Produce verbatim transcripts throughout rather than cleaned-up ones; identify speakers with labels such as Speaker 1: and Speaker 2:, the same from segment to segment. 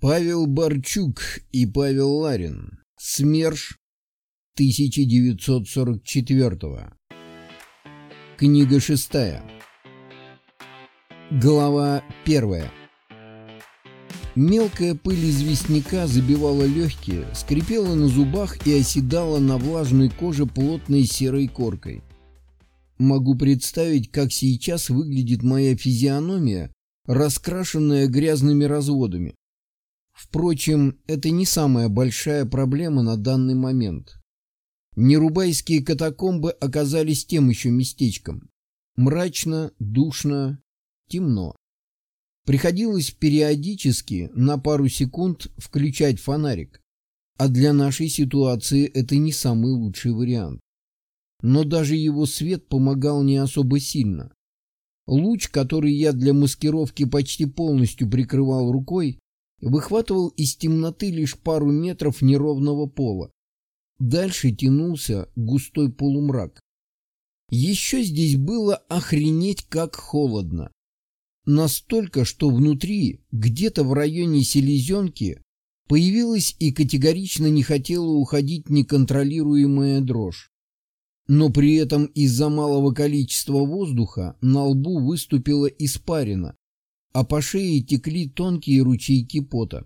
Speaker 1: Павел Барчук и Павел Ларин. СМЕРШ тысяча девятьсот сорок четвёртого. Книга шестая. Глава первая. Мелкая пыль известняка забивала легкие, скрипела на зубах и оседала на влажной коже плотной серой коркой. Могу представить, как сейчас выглядит моя физиономия, раскрашенная грязными разводами. Впрочем, это не самая большая проблема на данный момент. Нерубайские катакомбы оказались тем еще местечком. Мрачно, душно, темно. Приходилось периодически на пару секунд включать фонарик, а для нашей ситуации это не самый лучший вариант. Но даже его свет помогал не особо сильно. Луч, который я для маскировки почти полностью прикрывал рукой, выхватывал из темноты лишь пару метров неровного пола. Дальше тянулся густой полумрак. Еще здесь было охренеть как холодно. Настолько, что внутри, где-то в районе селезенки, появилась и категорично не хотела уходить неконтролируемая дрожь. Но при этом из-за малого количества воздуха на лбу выступила испарина, а по шее текли тонкие ручейки пота.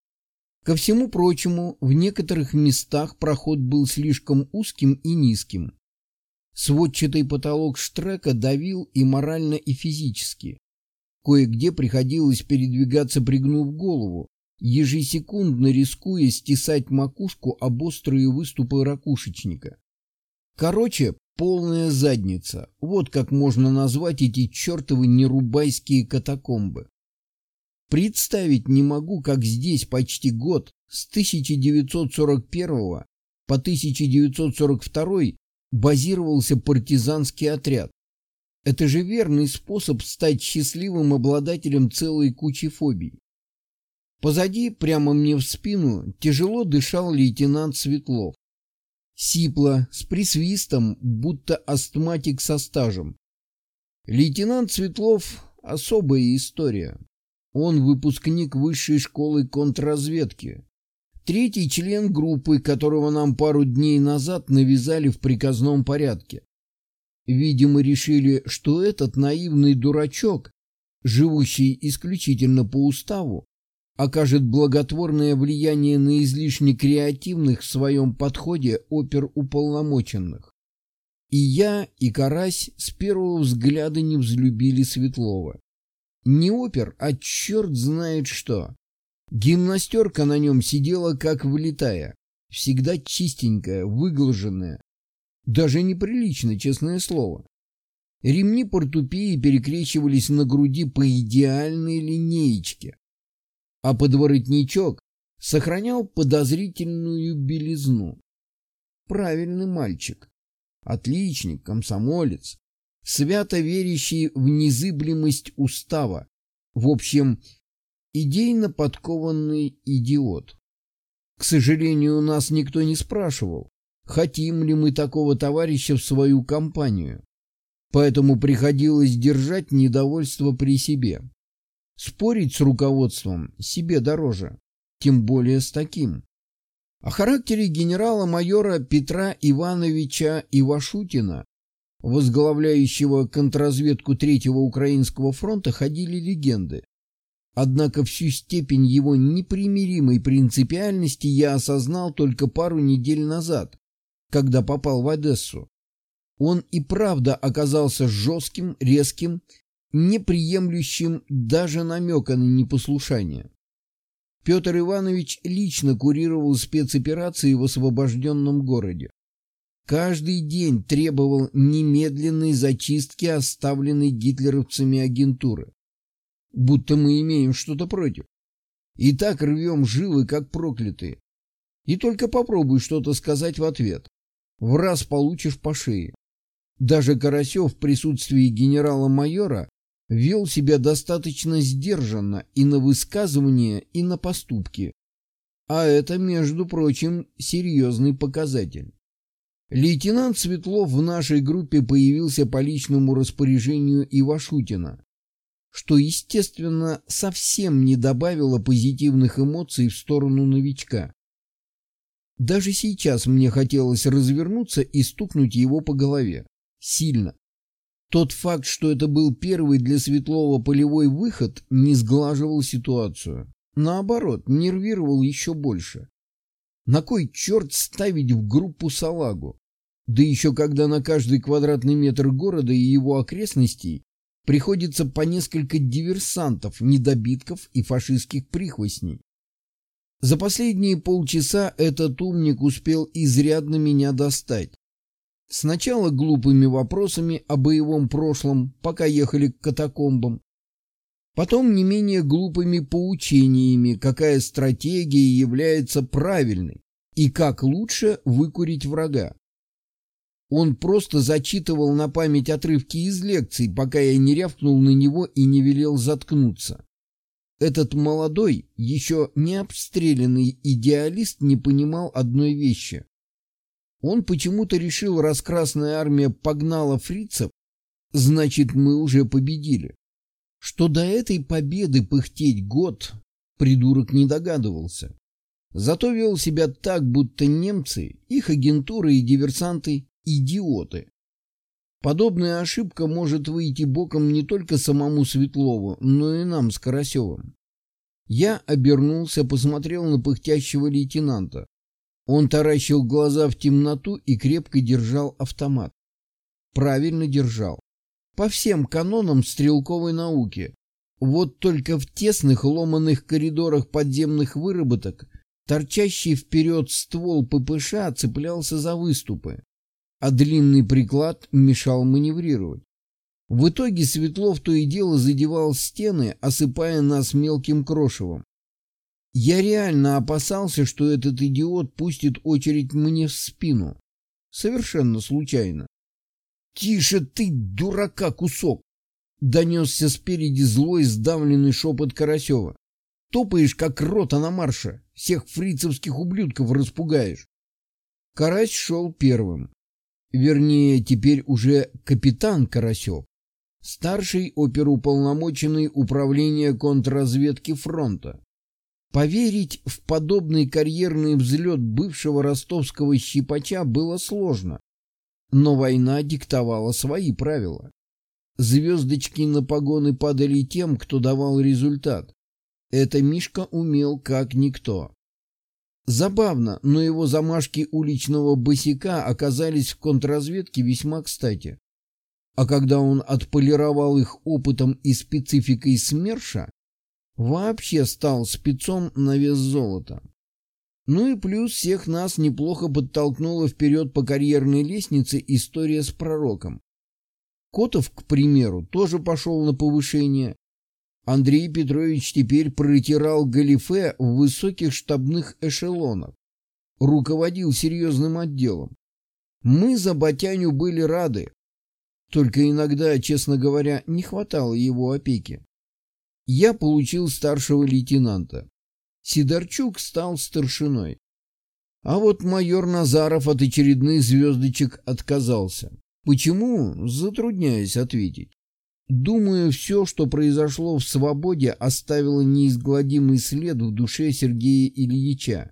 Speaker 1: Ко всему прочему, в некоторых местах проход был слишком узким и низким. Сводчатый потолок штрека давил и морально, и физически. Кое-где приходилось передвигаться, пригнув голову, ежесекундно рискуя стесать макушку об острые выступы ракушечника. Короче, полная задница. Вот как можно назвать эти чертовы нерубайские катакомбы. Представить не могу, как здесь почти год, с тысяча девятьсот сорок первого по тысяча девятьсот сорок второй, базировался партизанский отряд. Это же верный способ стать счастливым обладателем целой кучи фобий. Позади, прямо мне в спину, тяжело дышал лейтенант Светлов. Сипло, с присвистом, будто астматик со стажем. Лейтенант Светлов — особая история. Он выпускник высшей школы контрразведки. Третий член группы, которого нам пару дней назад навязали в приказном порядке. Видимо, решили, что этот наивный дурачок, живущий исключительно по уставу, окажет благотворное влияние на излишне креативных в своем подходе оперуполномоченных. И я, и Карась с первого взгляда не взлюбили Светлова. Не опер, а черт знает что. Гимнастерка на нем сидела как влитая, всегда чистенькая, выглаженная. Даже неприлично, честное слово. Ремни портупеи перекрещивались на груди по идеальной линеечке. А подворотничок сохранял подозрительную белизну. Правильный мальчик, отличник, комсомолец, свято верящий в незыблемость устава, в общем, идейно подкованный идиот. К сожалению, у нас никто не спрашивал, хотим ли мы такого товарища в свою компанию, поэтому приходилось держать недовольство при себе. Спорить с руководством себе дороже, тем более с таким. О характере генерала-майора Петра Ивановича Ивашутина, возглавляющего контрразведку Третьего Украинского фронта, ходили легенды. Однако всю степень его непримиримой принципиальности я осознал только пару недель назад, когда попал в Одессу. Он и правда оказался жестким, резким, не приемлющим даже намека на непослушание. Петр Иванович лично курировал спецоперации в освобожденном городе. Каждый день требовал немедленной зачистки оставленной гитлеровцами агентуры. Будто мы имеем что-то против. И так рвем жилы, как проклятые. И только попробуй что-то сказать в ответ. В раз получишь по шее. Даже Карасев в присутствии генерала-майора вел себя достаточно сдержанно и на высказывания, и на поступки. А это, между прочим, серьезный показатель. Лейтенант Светлов в нашей группе появился по личному распоряжению Ивашутина. что, естественно, совсем не добавило позитивных эмоций в сторону новичка. Даже сейчас мне хотелось развернуться и стукнуть его по голове. Сильно. Тот факт, что это был первый для Светлова полевой выход, не сглаживал ситуацию. Наоборот, нервировал еще больше. На кой черт ставить в группу салагу? Да еще когда на каждый квадратный метр города и его окрестностей приходится по несколько диверсантов, недобитков и фашистских прихвостней. За последние полчаса этот умник успел изрядно меня достать. Сначала глупыми вопросами о боевом прошлом, пока ехали к катакомбам. Потом не менее глупыми поучениями, какая стратегия является правильной и как лучше выкурить врага. Он просто зачитывал на память отрывки из лекций, пока я не рявкнул на него и не велел заткнуться. Этот молодой, еще не обстрелянный идеалист не понимал одной вещи. Он почему-то решил, раз Красная Армия погнала фрицев, значит, мы уже победили. Что до этой победы пыхтеть год, придурок не догадывался. Зато вел себя так, будто немцы, их агентуры и диверсанты – идиоты. Подобная ошибка может выйти боком не только самому Светлову, но и нам с Карасевым. Я обернулся, посмотрел на пыхтящего лейтенанта. Он таращил глаза в темноту и крепко держал автомат. Правильно держал. По всем канонам стрелковой науки. Вот только в тесных ломаных коридорах подземных выработок торчащий вперед ствол ППШ цеплялся за выступы, а длинный приклад мешал маневрировать. В итоге Светлов то и дело задевал стены, осыпая нас мелким крошевом. Я реально опасался, что этот идиот пустит очередь мне в спину. Совершенно случайно. «Тише ты, дурака, кусок!» — донесся спереди злой сдавленный шепот Карасева. «Топаешь, как рота на марше, всех фрицевских ублюдков распугаешь». Карась шел первым. Вернее, теперь уже капитан Карасев, старший оперуполномоченный управления контрразведки фронта. Поверить в подобный карьерный взлет бывшего ростовского щипача было сложно, но война диктовала свои правила. Звездочки на погоны падали тем, кто давал результат. Это Мишка умел как никто. Забавно, но его замашки уличного босяка оказались в контрразведке весьма кстати. А когда он отполировал их опытом и спецификой СМЕРШа, вообще стал спецом на вес золота. Ну и плюс всех нас неплохо подтолкнула вперед по карьерной лестнице история с пророком. Котов, к примеру, тоже пошел на повышение. Андрей Петрович теперь протирал галифе в высоких штабных эшелонах, руководил серьезным отделом. Мы за Батяню были рады, только иногда, честно говоря, не хватало его опеки. Я получил старшего лейтенанта. Сидорчук стал старшиной. А вот майор Назаров от очередных звездочек отказался. Почему? Затрудняюсь ответить. Думаю, все, что произошло в свободе, оставило неизгладимый след в душе Сергея Ильича.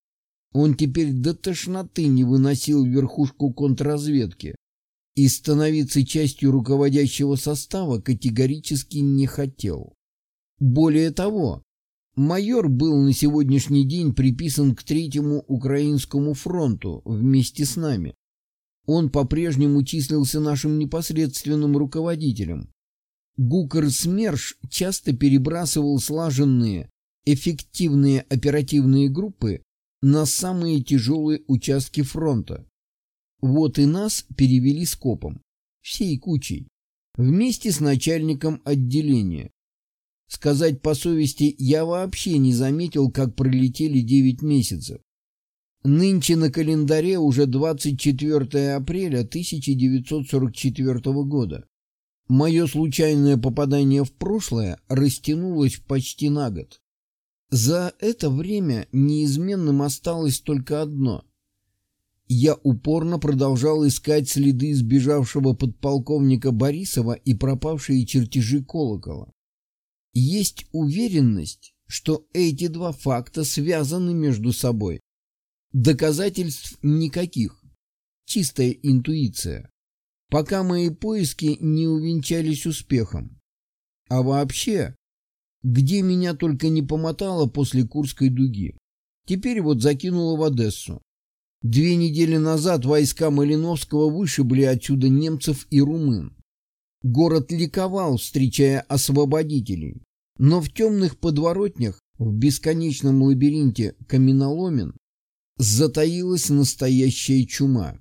Speaker 1: Он теперь до тошноты не выносил верхушку контрразведки и становиться частью руководящего состава категорически не хотел. Более того, майор был на сегодняшний день приписан к Третьему Украинскому фронту вместе с нами. Он по-прежнему числился нашим непосредственным руководителем. Гукар СМЕРШ часто перебрасывал слаженные, эффективные оперативные группы на самые тяжелые участки фронта. Вот и нас перевели скопом, всей кучей, вместе с начальником отделения. Сказать по совести, я вообще не заметил, как пролетели девять месяцев. Нынче на календаре уже двадцать четвёртое апреля тысяча девятьсот сорок четвёртого года. Мое случайное попадание в прошлое растянулось почти на год. За это время неизменным осталось только одно. Я упорно продолжал искать следы сбежавшего подполковника Борисова и пропавшие чертежи Колокола. Есть уверенность, что эти два факта связаны между собой. Доказательств никаких. Чистая интуиция. Пока мои поиски не увенчались успехом. А вообще, где меня только не помотало после Курской дуги. Теперь вот закинуло в Одессу. Две недели назад войска Малиновского вышибли отсюда немцев и румын. Город ликовал, встречая освободителей. Но в темных подворотнях, в бесконечном лабиринте каменоломен, затаилась настоящая чума.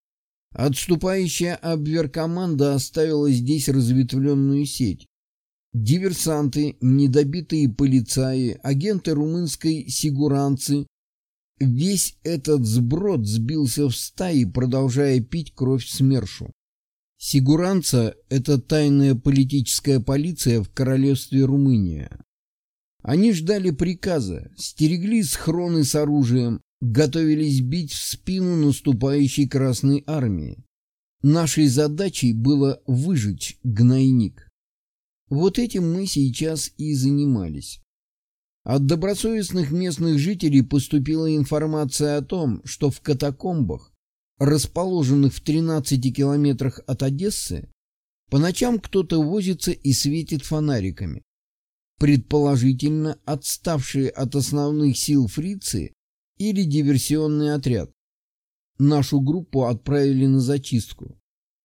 Speaker 1: Отступающая обверкоманда оставила здесь разветвленную сеть. Диверсанты, недобитые полицаи, агенты румынской сигуранцы. Весь этот сброд сбился в стаи, продолжая пить кровь СМЕРШу. Сигуранца – это тайная политическая полиция в королевстве Румыния. Они ждали приказа, стерегли схроны с оружием, готовились бить в спину наступающей Красной Армии. Нашей задачей было выжечь гнойник. Вот этим мы сейчас и занимались. От добросовестных местных жителей поступила информация о том, что в катакомбах, расположенных в тринадцати километрах от Одессы, по ночам кто-то возится и светит фонариками. Предположительно, отставшие от основных сил фрицы или диверсионный отряд. Нашу группу отправили на зачистку.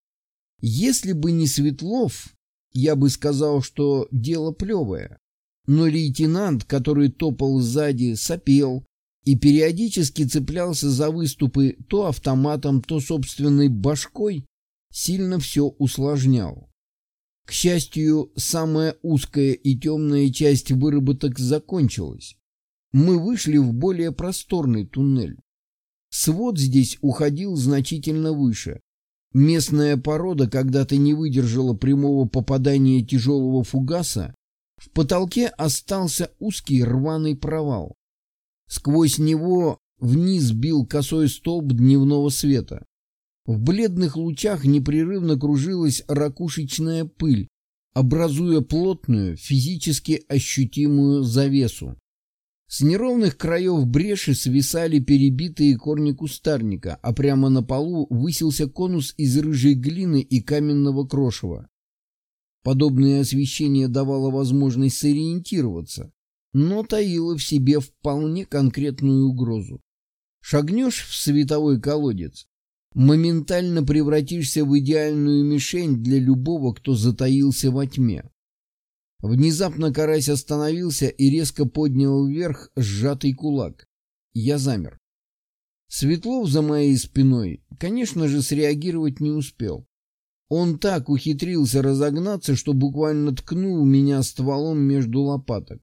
Speaker 1: Если бы не Светлов, я бы сказал, что дело плевое. Но лейтенант, который топал сзади, сопел и периодически цеплялся за выступы то автоматом, то собственной башкой, сильно все усложнял. К счастью, самая узкая и темная часть выработок закончилась. Мы вышли в более просторный туннель. Свод здесь уходил значительно выше. Местная порода когда-то не выдержала прямого попадания тяжелого фугаса. В потолке остался узкий рваный провал. Сквозь него вниз бил косой столб дневного света. В бледных лучах непрерывно кружилась ракушечная пыль, образуя плотную, физически ощутимую завесу. С неровных краев бреши свисали перебитые корни кустарника, а прямо на полу высился конус из рыжей глины и каменного крошева. Подобное освещение давало возможность сориентироваться, но таило в себе вполне конкретную угрозу. Шагнешь в световой колодец, моментально превратишься в идеальную мишень для любого, кто затаился во тьме. Внезапно карась остановился и резко поднял вверх сжатый кулак. Я замер. Светлов за моей спиной, конечно же, среагировать не успел. Он так ухитрился разогнаться, что буквально ткнул меня стволом между лопаток.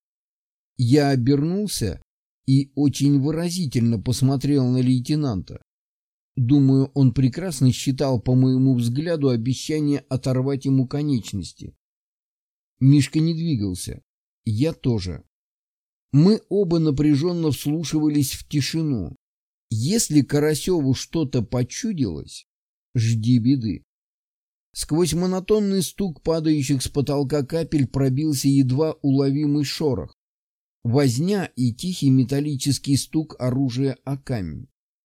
Speaker 1: Я обернулся и очень выразительно посмотрел на лейтенанта. Думаю, он прекрасно считал по моему взгляду обещание оторвать ему конечности. Мишка не двигался. Я тоже. Мы оба напряженно вслушивались в тишину. Если Карасеву что-то почудилось, жди беды. Сквозь монотонный стук падающих с потолка капель пробился едва уловимый шорох. Возня и тихий металлический стук оружия о камень.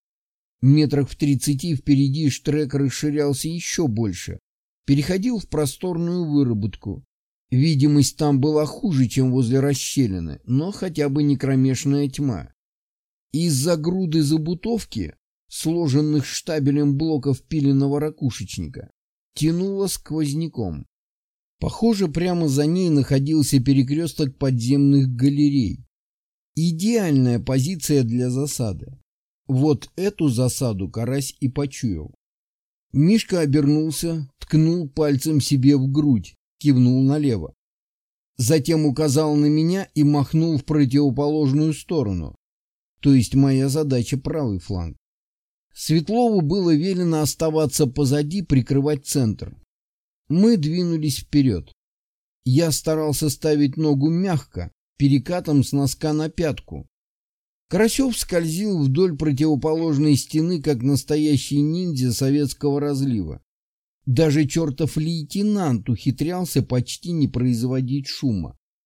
Speaker 1: Метрах в тридцати впереди штрек расширялся еще больше, переходил в просторную выработку. Видимость там была хуже, чем возле расщелины, но хотя бы не кромешная тьма. Из-за груды забутовки, сложенных штабелем блоков пиленного ракушечника, тянуло сквозняком. Похоже, прямо за ней находился перекресток подземных галерей. Идеальная позиция для засады. Вот эту засаду карась и почуял. Мишка обернулся, ткнул пальцем себе в грудь, кивнул налево. Затем указал на меня и махнул в противоположную сторону. То есть моя задача — правый фланг. Светлову было велено оставаться позади, прикрывать центр. Мы двинулись вперед. Я старался ставить ногу мягко, перекатом с носка на пятку. Карасев скользил вдоль противоположной стены, как настоящий ниндзя советского разлива. Даже чертов лейтенант ухитрялся почти не производить шума.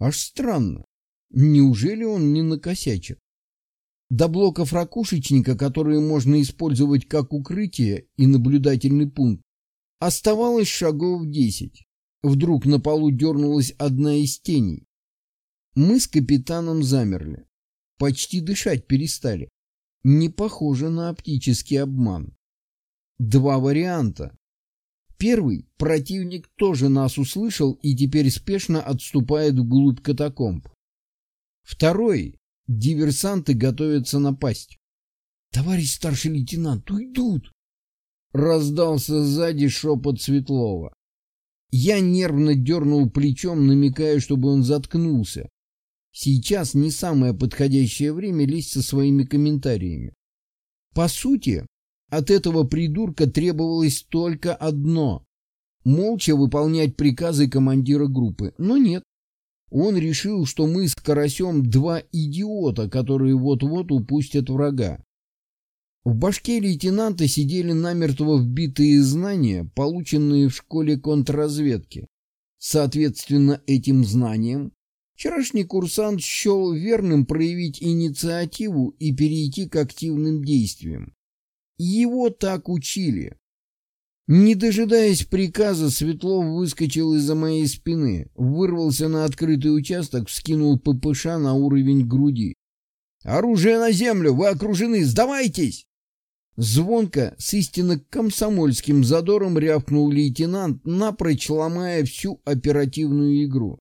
Speaker 1: Аж странно. Неужели он не накосячит? До блоков ракушечника, которые можно использовать как укрытие и наблюдательный пункт, оставалось шагов десять. Вдруг на полу дернулась одна из теней. Мы с капитаном замерли. Почти дышать перестали. Не похоже на оптический обман. Два варианта. Первый — противник тоже нас услышал и теперь спешно отступает вглубь катакомб. Второй — диверсанты готовятся напасть. «Товарищ старший лейтенант, уйдут!» Раздался сзади шепот Светлова. Я нервно дернул плечом, намекая, чтобы он заткнулся. Сейчас не самое подходящее время лезть со своими комментариями. По сути, от этого придурка требовалось только одно — молча выполнять приказы командира группы. Но нет. Он решил, что мы с Карасем два идиота, которые вот-вот упустят врага. В башке лейтенанта сидели намертво вбитые знания, полученные в школе контрразведки. Соответственно, этим знаниям вчерашний курсант счел верным проявить инициативу и перейти к активным действиям. Его так учили. Не дожидаясь приказа, Светлов выскочил из-за моей спины, вырвался на открытый участок, вскинул ППШ на уровень груди. «Оружие на землю! Вы окружены! Сдавайтесь!» Звонко, с истинно комсомольским задором рявкнул лейтенант, напрочь ломая всю оперативную игру.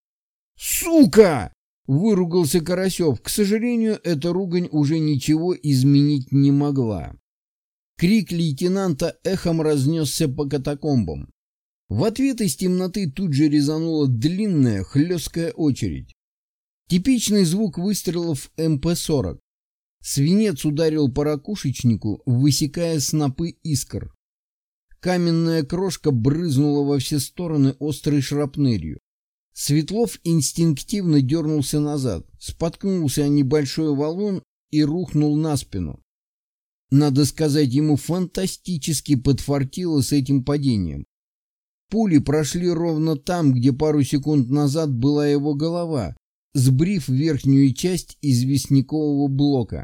Speaker 1: «Сука!» — выругался Карасев. К сожалению, эта ругань уже ничего изменить не могла. Крик лейтенанта эхом разнесся по катакомбам. В ответ из темноты тут же резанула длинная хлесткая очередь. Типичный звук выстрелов эм пэ сорок. Свинец ударил по ракушечнику, высекая снопы искр. Каменная крошка брызнула во все стороны острой шрапнелью. Светлов инстинктивно дернулся назад, споткнулся о небольшой валун и рухнул на спину. Надо сказать, ему фантастически подфартило с этим падением. Пули прошли ровно там, где пару секунд назад была его голова, сбрив верхнюю часть известнякового блока.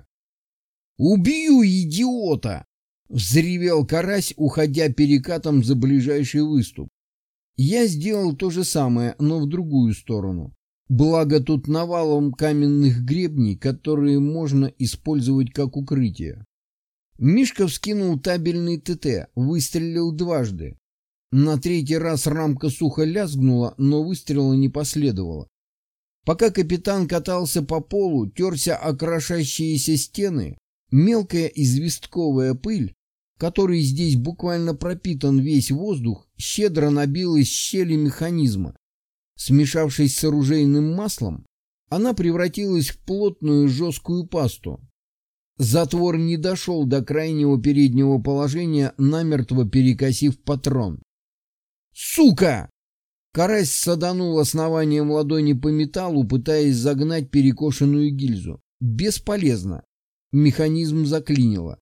Speaker 1: «Убью, идиота!» — взревел Карась, уходя перекатом за ближайший выступ. Я сделал то же самое, но в другую сторону. Благо тут навалом каменных гребней, которые можно использовать как укрытие. Мишка вскинул табельный ТТ, выстрелил дважды. На третий раз рамка сухо лязгнула, но выстрела не последовало. Пока капитан катался по полу, терся о крошащиеся стены, мелкая известковая пыль, которой здесь буквально пропитан весь воздух, щедро набилась щели механизма. Смешавшись с оружейным маслом, она превратилась в плотную жесткую пасту. Затвор не дошел до крайнего переднего положения, намертво перекосив патрон. «Сука!» Карась саданул основанием ладони по металлу, пытаясь загнать перекошенную гильзу. Бесполезно. Механизм заклинило.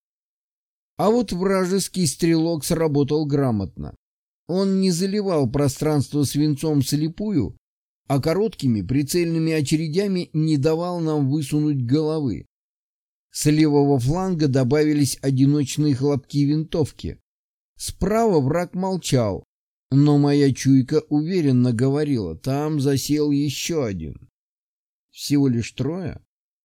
Speaker 1: А вот вражеский стрелок сработал грамотно. Он не заливал пространство свинцом слепую, а короткими прицельными очередями не давал нам высунуть головы. С левого фланга добавились одиночные хлопки винтовки. Справа враг молчал, но моя чуйка уверенно говорила, там засел еще один. Всего лишь трое?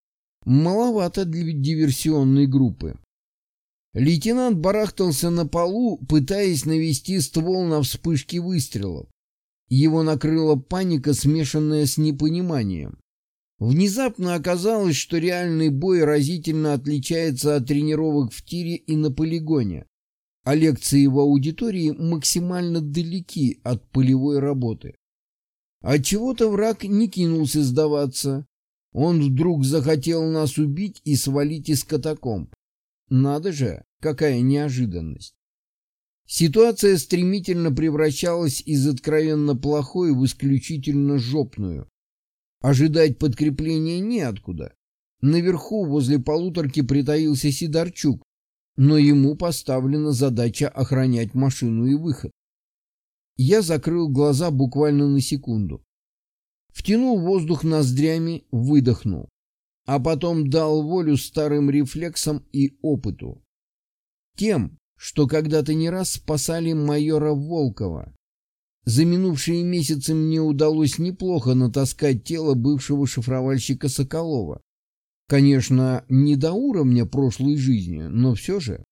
Speaker 1: Маловато для диверсионной группы. Лейтенант барахтался на полу, пытаясь навести ствол на вспышки выстрелов. Его накрыла паника, смешанная с непониманием. Внезапно оказалось, что реальный бой разительно отличается от тренировок в тире и на полигоне, а лекции в аудитории максимально далеки от полевой работы. Отчего-то враг не кинулся сдаваться. Он вдруг захотел нас убить и свалить из катакомб. Надо же, какая неожиданность. Ситуация стремительно превращалась из откровенно плохой в исключительно жопную. Ожидать подкрепления неоткуда. Наверху возле полуторки притаился Сидорчук, но ему поставлена задача охранять машину и выход. Я закрыл глаза буквально на секунду. Втянул воздух ноздрями, выдохнул. А потом дал волю старым рефлексам и опыту. Тем, что когда-то не раз спасали майора Волкова. За минувшие месяцы мне удалось неплохо натаскать тело бывшего шифровальщика Соколова. Конечно, не до уровня прошлой жизни, но все же.